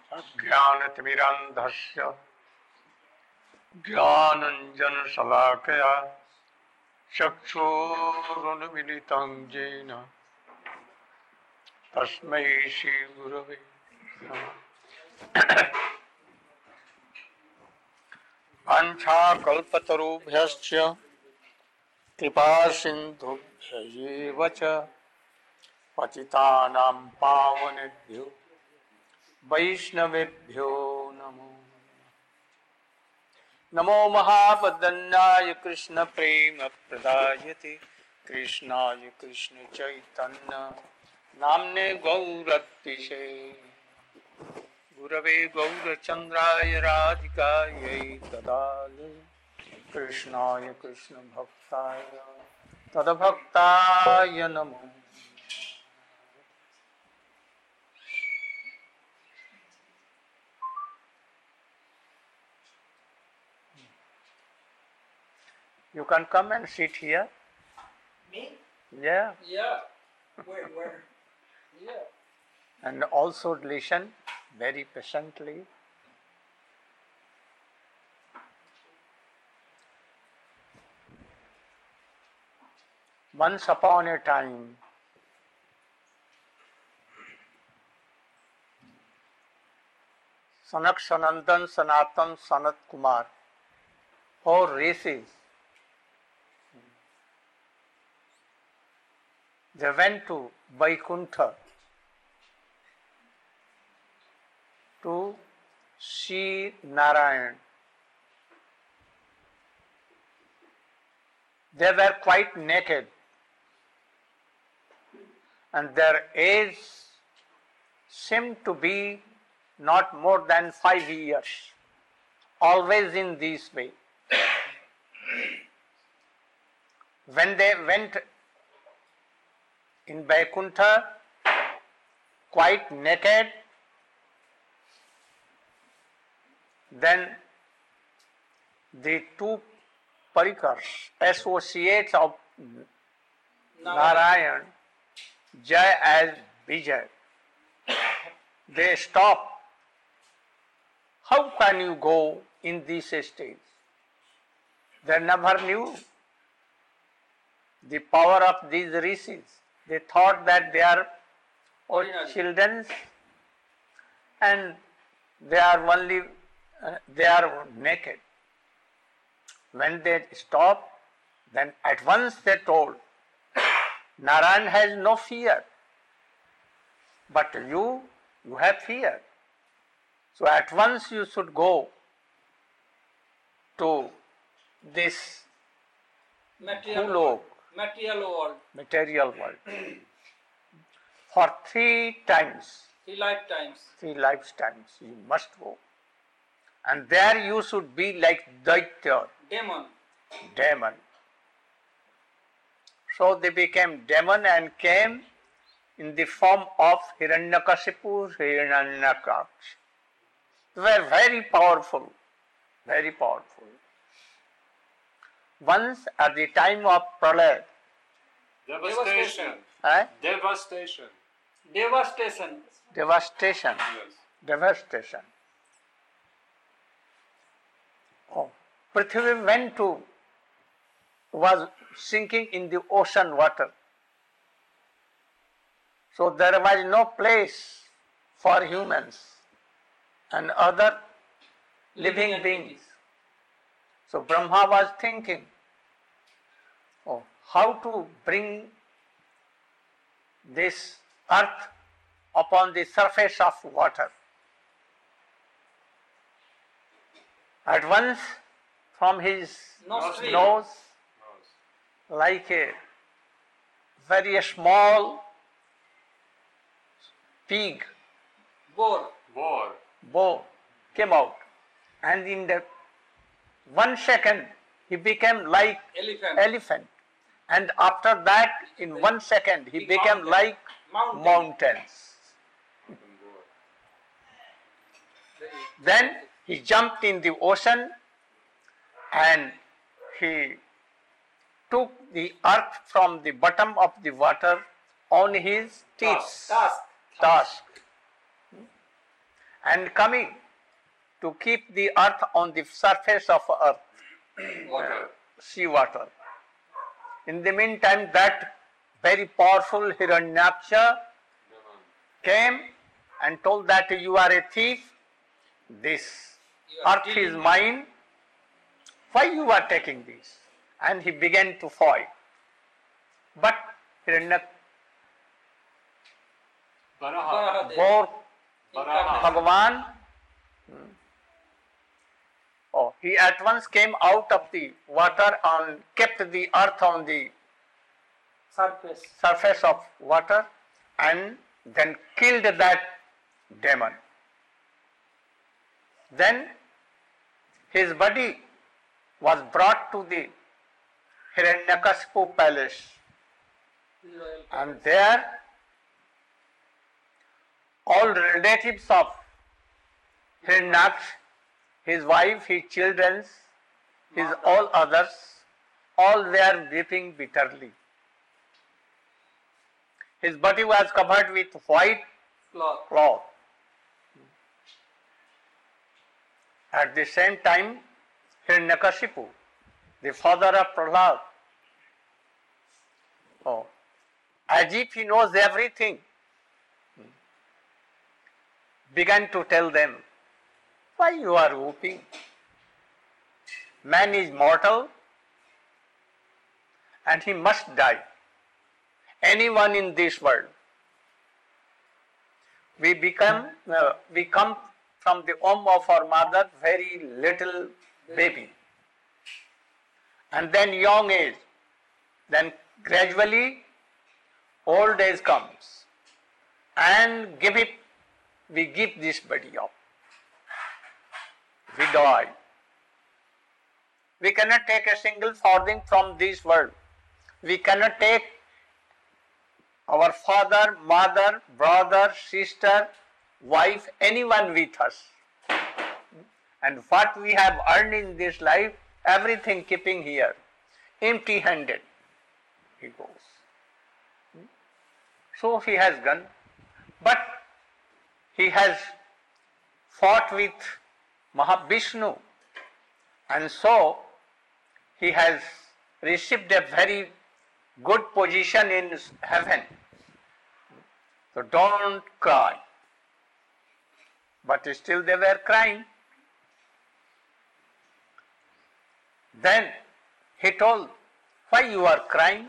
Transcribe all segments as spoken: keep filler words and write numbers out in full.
अज्ञानतिमिरान्धस्य ज्ञानञ्जनशलाकया चक्षुरुन्मीलितं येन तस्मै श्रीगुरवे नमः। वाञ्छाकल्पतरुभ्यश्च कृपासिन्धुभ्यैव च पतितानां पावनेभ्यो वैष्णवेभ्यो नमो नमो महावदन्याय कृष्ण प्रेम प्रदायते कृष्णाय कृष्ण चैतन्य नाम्ने गौरतिशे गुरवे गौरचन्द्राय राधिकायै तदालय कृष्णाय कृष्ण भक्ताय तद्भक्ताय नमः। You can come and sit here. Me? Yeah. Yeah. Where, where? Yeah. And also listen very patiently. Once upon a time, Sanak Sanandan Sanatan Sanat Kumar, four races, they went to Vaikuntha to see Narayan. They were quite naked and their age seemed to be not more than five years, always in this way. When they went in Vaikuntha, quite naked, then the two parikars, associates of Narayan, Jai as Vijay, they stopped. How can you go in this stage? They never knew the power of these rishis. They thought that they are all children and they are only uh, they are naked. When they stopped, then at once they told, Narayan has no fear, but you, you have fear. So at once you should go to this Material Bhulok, world. Material world. material world. For three times, Three lifetimes. three lifetimes you must go. And there you should be like Daitya, Demon. demon. So they became demon and came in the form of Hiranyakashipu, Hiranyakaksh. They were very powerful, very powerful. Once at the time of Pralaya, Devastation. eh? Devastation. Devastation. devastation, Yes. devastation. Oh, Prithvi went to, was sinking in the ocean water. So there was no place for humans and other living Living beings. entities. So Brahma was thinking, oh, how to bring this earth upon the surface of water. At once, from his Nostril. nose, like a very small pig, Boar. War. bow came out, and in the one second he became like Elephant. elephant, and after that in one second he Big became mountain. like Mountain. mountains. Then he jumped in the ocean and he took the earth from the bottom of the water on his teeth. Task. Task. and coming to keep the earth on the surface of earth, Water. sea water. In the meantime, that very powerful Hiranyaksha came and told that you are a thief, this You are earth is stealing. mine, why you are taking this? And he began to fight. But Hiranyak Varaha. Varahadev. bore Varaha. Bhagavan. Oh, he at once came out of the water and kept the earth on the Surface. surface of water and then killed that demon. Then his body was brought to the Hiranyakasipu palace, Royal. and there all relatives of Hiranyaksh, his wife, his children, his all others, all were weeping bitterly. His body was covered with white Cloth. cloth. At the same time, Hiranyakasipu, the father of Prahlad, oh, as if he knows everything, began to tell them, why you are weeping? Man is mortal and he must die. Anyone in this world. We become, uh, we come from the womb of our mother, very little baby. And then young age. Then gradually old age comes. And give it, we give this body up. We die. We cannot take a single farthing from this world. We cannot take our father, mother, brother, sister, wife, anyone with us. And what we have earned in this life, everything keeping here, empty-handed, he goes. So he has gone, but he has fought with Mahavishnu, and so he has received a very good position in heaven. So don't cry. But still they were crying. Then he told, why you are crying?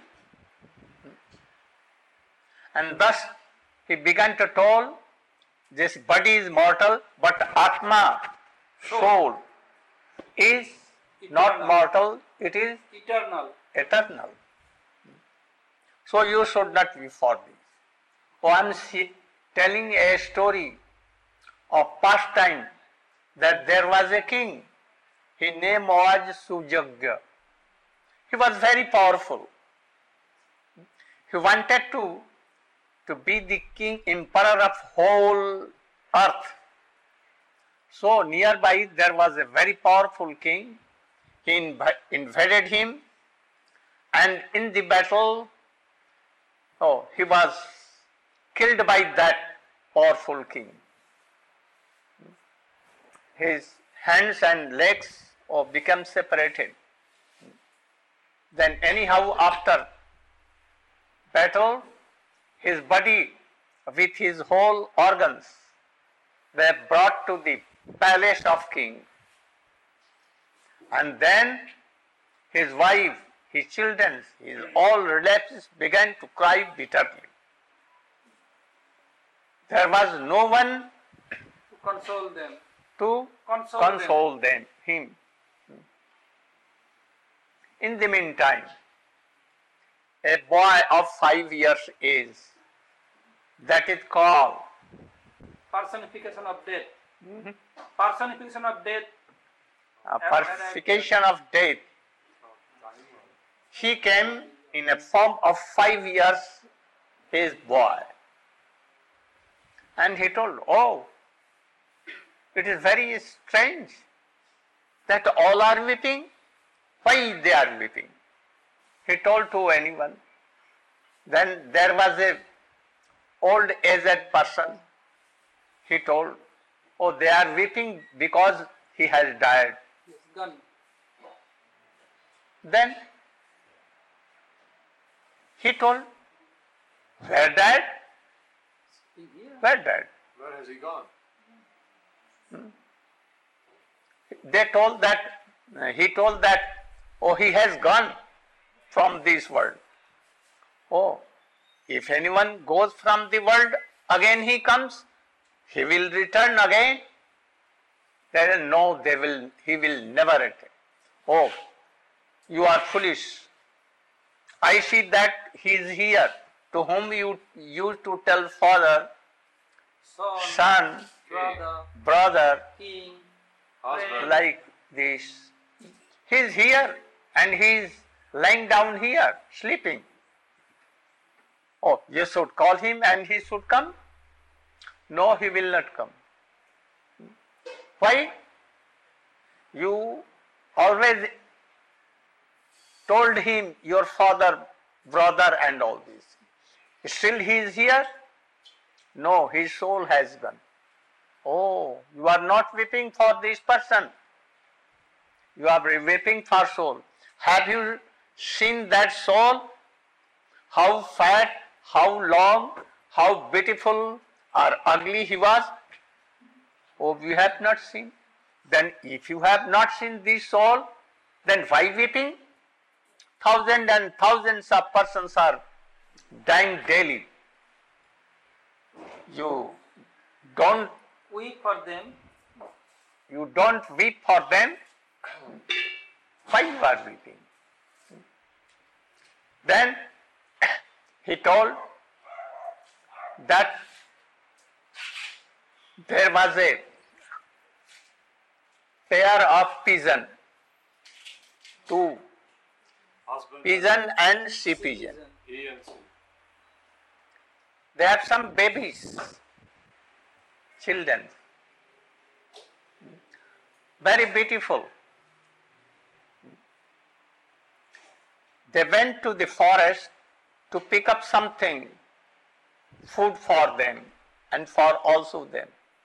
And thus he began to tell, this body is mortal, but Atma, soul, is not Eternal. mortal, it is Eternal. eternal. So you should not be for this. Oh, I am see, telling a story of past time that there was a king. His name was Sujagya. He was very powerful. He wanted to, to be the king, emperor of whole earth. So nearby there was a very powerful king. He inv- invaded him, and in the battle, oh, he was killed by that powerful king. His hands and legs oh, become separated. Then anyhow after battle, his body with his whole organs were brought to the palace of king. And then his wife, his children, his all relatives began to cry bitterly. There was no one To console them. to Console, console them, him. In the meantime, a boy of five years age, that is called them. Personification of death. Personification of death. a purification of death. He came in a form of five years his boy. And he told, oh, it is very strange that all are weeping. Why they are weeping? He told to anyone. Then there was a old aged person. He told, Oh, they are weeping because he has died. Yes, gun. Then he told, where died? Here. Where died? Where has he gone? They told that, uh, he told that, oh, he has gone from this world. Oh, if anyone goes from the world, again he comes, he will return again. There is no, they will, he will never return. Oh, you are foolish. I see that he is here, to whom you used to tell father, Son, son, brother, brother, king, Husband. like this. He is here and he is lying down here, sleeping. Oh, you should call him and he should come? No, he will not come. Why? You always told him your father, brother and all this. Still he is here? No, his soul has gone. Oh, you are not weeping for this person. You are weeping for soul. Have you seen that soul? How fat, how long, how beautiful or ugly he was? Oh, you have not seen. Then if you have not seen this soul, then why weeping? Thousands and thousands of persons are dying daily. You don't weep for them. You don't weep for them. Why you are weeping? Then he told that there was a pair of pigeon, two, Husband. pigeon and she pigeon. He and she. They have some babies, children, very beautiful. They went to the forest to pick up something, food for them and for also them.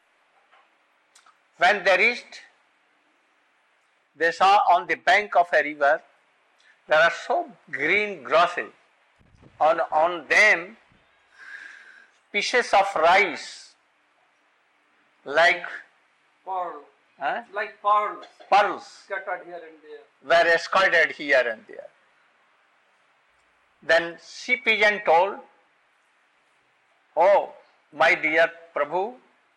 When they reached, they saw on the bank of a river, there are so green grasses. On, on them, pieces of rice, like Pearl, huh, like pearls pearls, scattered here and there. were scattered here and there. Then she pigeon told, oh, my dear Prabhu,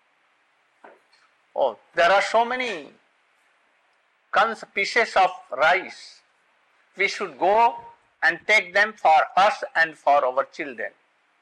oh, there are so many cons- pieces of rice. We should go and take them for us and for our children.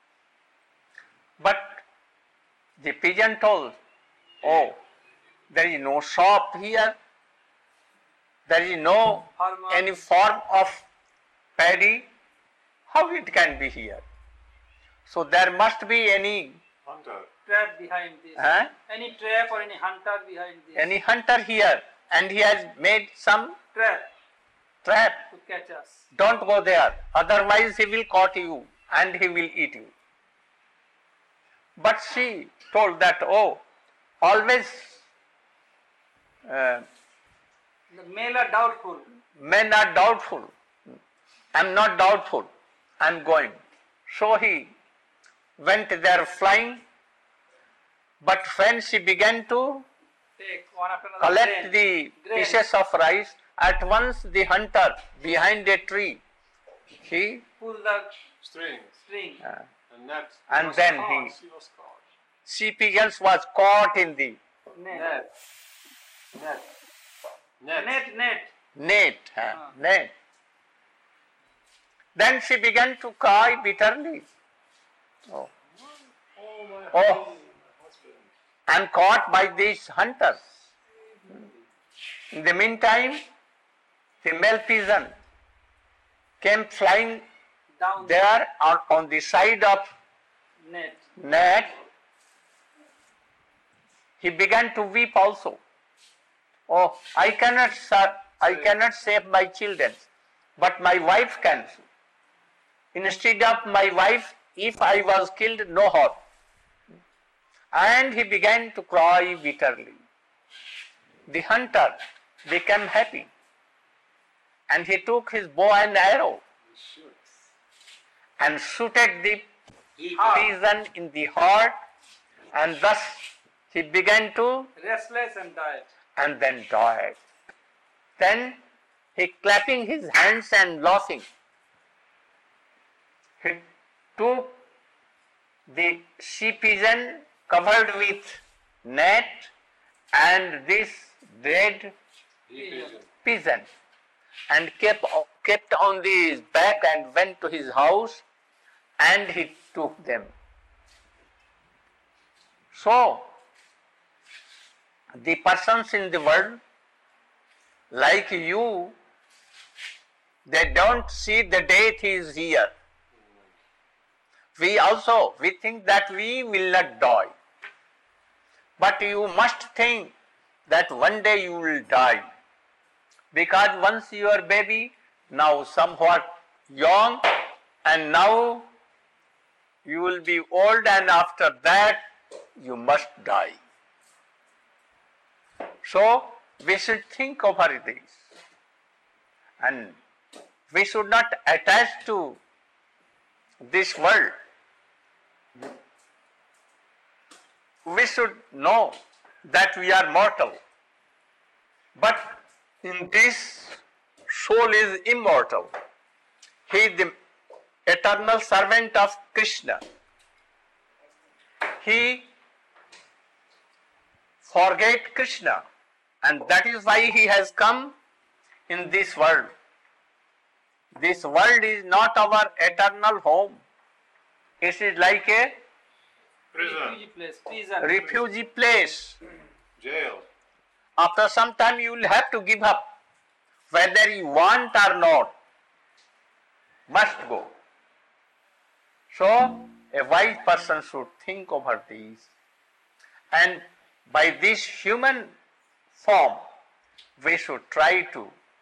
But the pigeon told, oh, there is no shop here, there is no Farmer. any form of paddy, how it can be here? So there must be any Hunter. Trap behind this. Huh? Any trap or any hunter behind this. any hunter here, and he has made some trap trap. to catch us. Don't go there, otherwise he will caught you and he will eat you. But she told that, oh, always uh, The male are doubtful. men are doubtful. I'm not doubtful, I'm going. So he went there flying, but when she began to Take one after another. collect grain. the Grain. pieces of rice, at once the hunter behind a tree, he Pull the Strings. string. uh, And net. And was then caught. he- She was caught. she pigeons was caught in the Net. Net. Net. Net. Net. net, uh, Ah. net. Then she began to cry bitterly. Oh, Oh, my Oh. husband. husband. I'm caught by these hunters. In the meantime, the male pigeon came flying Down there on, on the side of the net. net. He began to weep also. Oh, I cannot, sir, I cannot save my children, but my wife can. Instead of my wife, if I was killed, no harm. and he began to cry bitterly. The hunter became happy, and he took his bow and arrow and shooted the pigeon in the heart, and thus he began to Restless and died. and then died. Then he clapping his hands and laughing, he took the she pigeon covered with net and this dead Pigeon. pigeon and kept, kept on his back and went to his house and he took them. So, the persons in the world like you, they don't see the death is here. We also, we think that we will not die. But you must think that one day you will die. Because once you are baby, now somewhat young, and now you will be old, and after that you must die. So we should think over this. And we should not attach to this world. We should know that we are mortal. But in this, soul is immortal. He is the eternal servant of Krishna. He forget Krishna, and that is why he has come in this world. This world is not our eternal home. It is like a Prison. Refugee place. Prison. refugee place. Jail. After some time you will have to give up, whether you want or not. Must go. So a wise person should think over these, and by this human form we should try to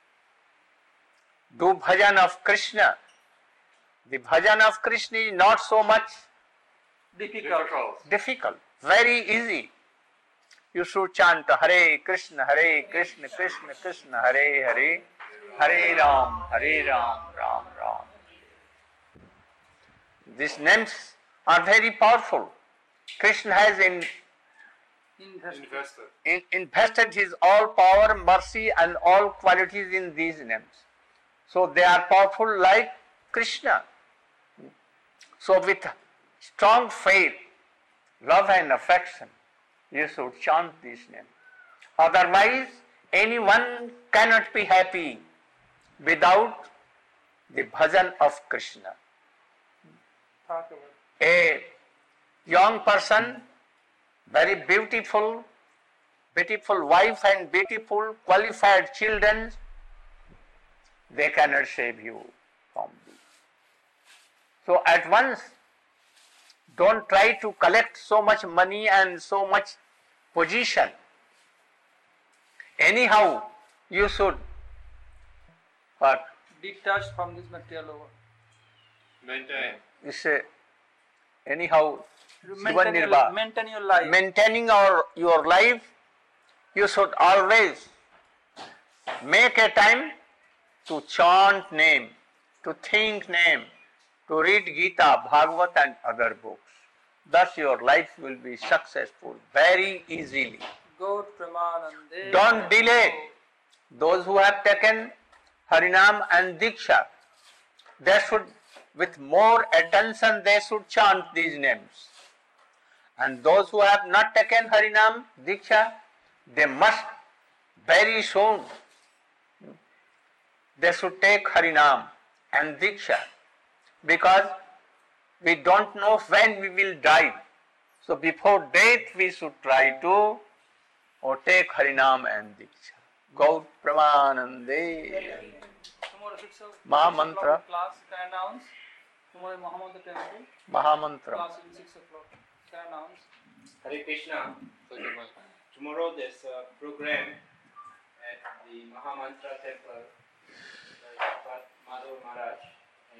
do bhajan of Krishna. The bhajan of Krishna is not so much Difficult. Difficult. difficult, very easy. You should chant Hare Krishna, Hare Krishna, Krishna Krishna, Hare Hare, Hare Ram, Hare Ram, Ram Ram. These names are very powerful. Krishna has in, Invest. Invested. in, invested his all power, mercy and all qualities in these names. So they are powerful like Krishna. So with strong faith, love and affection, you should chant these names. Otherwise, anyone cannot be happy without the bhajan of Krishna. Talk about. A young person, very beautiful, beautiful wife and beautiful qualified children, they cannot save you from this. So at once, don't try to collect so much money and so much position. Anyhow, you should what? Detached from this material world. Maintain. You say, anyhow, Maintain your, Sivanirva. maintain your life. Maintaining our, your life, you should always make a time to chant name, to think name, to read Gita, Bhagavad and other books. Thus your life will be successful very easily. Go Pramanande. Don't delay. Those who have taken Harinam and Diksha, they should, with more attention, they should chant these names. And those who have not taken Harinam, Diksha, they must very soon, they should take Harinam and Diksha, because we don't know when we will die. So before death we should try to or take Harinam and Diksha. Gaur Pramanande. Tomorrow six o'clock Mahamantra. class can announce. Tomorrow Mahamantra temple. Mahamantra. Class in six o'clock can announce. Hare Krishna. Tomorrow there's a program at the Mahamantra temple by Madhav Maharaj.